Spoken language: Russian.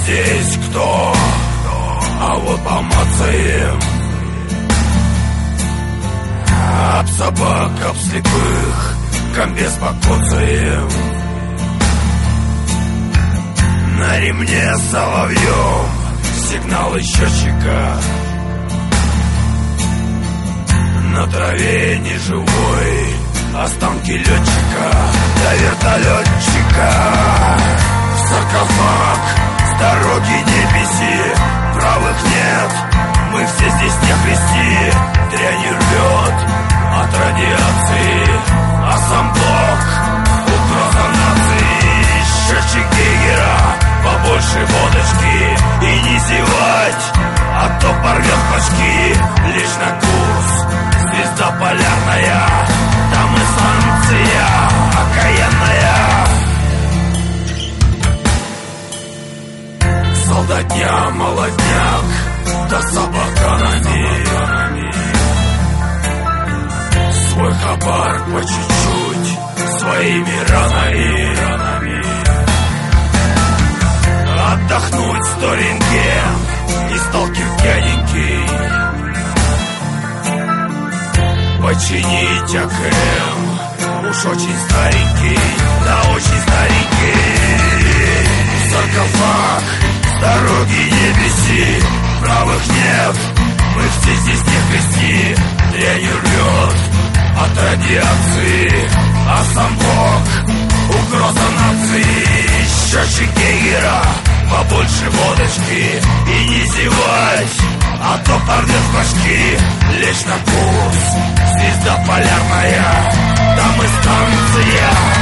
здесь кто? А вот помацаем. Об собак, об слепых, комбез покоцаем. На ремне соловьем сигналы счетчика. На траве неживой останки летчика до вертолетчика. В саркофаг с дороги не беси, правых нет, мы все здесь не христи. Дрянь рвет от радиации, а сам блок угроза нации. Счетчик Гейгера, побольше водочки и не зевать, а то порвет башки. Лишь на курс звезда полярная, там и станция окаянная. Солдатня, молодняк, да с абаканами. Свой хабар по чуть-чуть, своими ранами. Отдохнуть 100 рентген и сталкер пьяненький. Починить АКМ, уж очень старенький, да очень старенький. Саркофаг, с дороги не беси, правых нет, мы все здесь не христи. Дрянь рвет от радиации, а сам блок угроза нации. Счетчик Гейгера, побольше водочки и не зевать, а то порвет башки. Лечь на курс, звезда полярная, там и станция